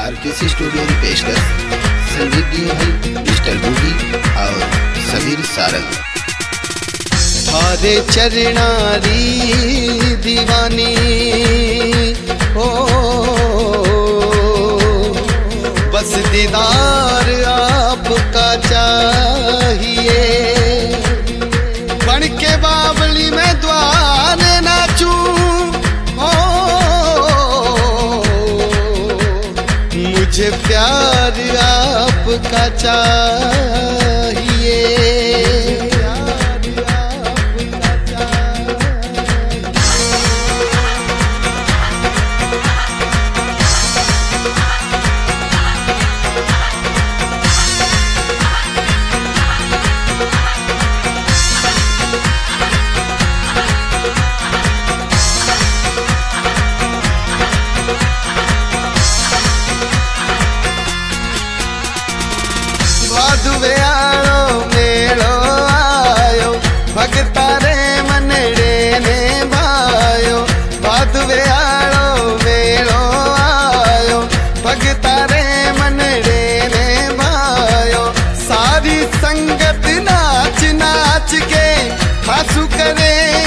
RKC studio की पेशकश संगीत दिए हैं मिस्टर बूगी और समीर सारंग। थारे चरणारी दीवानी हो बस दीदार आपका चाहिए। बन के बावली में द्वार नाचूं मुझे प्यार आपका चाहिए। भादुवे आयो मेलो आयो भगता रे मनड़े ने भायो। भादुवे आयो मेलो आयो भगता रे मनड़े ने भायो। सारी संगत नाच नाच के हंसू करे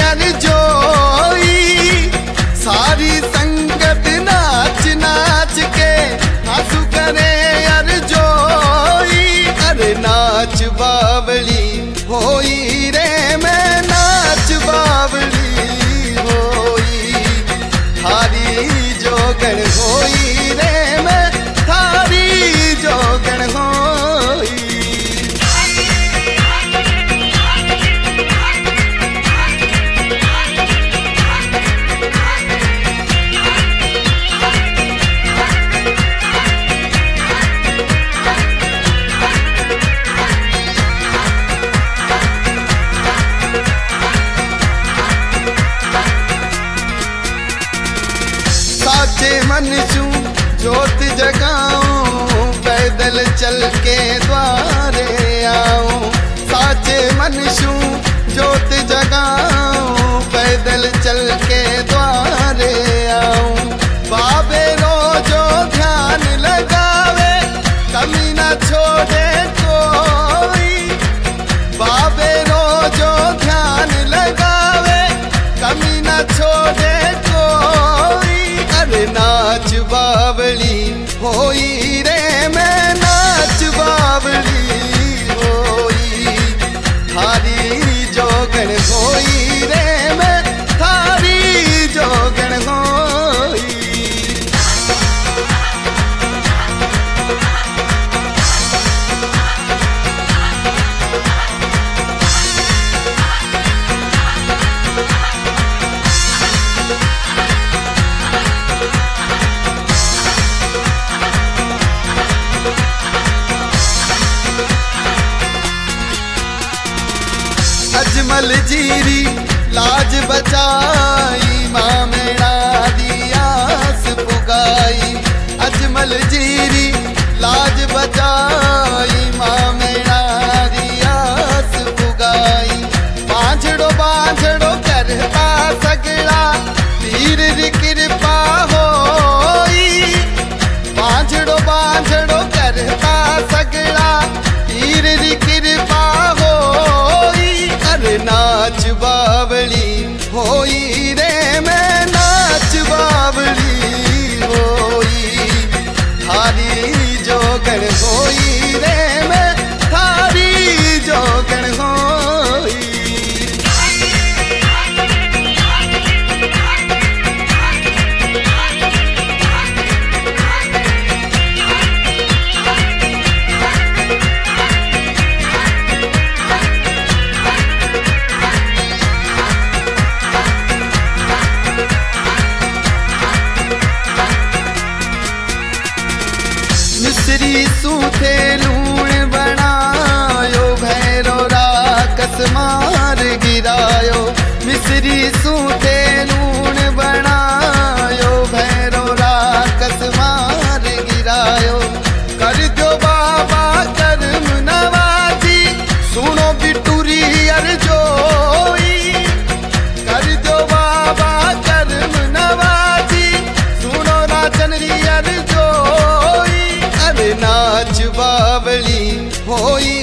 अर्जोई। सारी संगत नाच नाच के हंसू करे अर्जोई। अरे नाच बावली होई रे मैं नाच बावली होई। थारी जोगण होई रे मैं थारी जोगण होई। साचे मन चू जोत जगाऊं पैदल चल के द्वारे आऊं। साचे मन चू जोत जगाऊं पैदल चल के द्वारे आऊं। बाबे रोजो ध्यान लगावे कमी न छोड़े कोई। बाबे रोजो ध्यान लगावे कमी न छोड़े कोई। अरे नाच बावली होई रे मैं नाच बावली होई। थारी जोगण होई रे मैं थारी जोगण होई। अजमल जीरी लाज बचाई माँ मेरा दियास पुगाई। अजमल जीरी लाज बचाई माँ मेरा दियास पुगाई। बांझड़ो करता सगड़ा तीर री कृपा होई। बांझड़ो करता सगड़ा तीर री कृपा होई। अरे नाच बावली होई रे मैं नाच बावली होई। थारी जोगण होई रे मैं थारी जोगण होई। मिस्री सूथे लूण बनायो भैरो राकस मार गिरायो। मिस्री सूथे लूण बनायो भैरो राकस मार गिरायो। कर दो बाबा करम नवाजी सुनो बिटूरी अर्जोई। कर दो बाबा करम नवाजी सुनो नाचन री अर्जोई। नाच बावली होई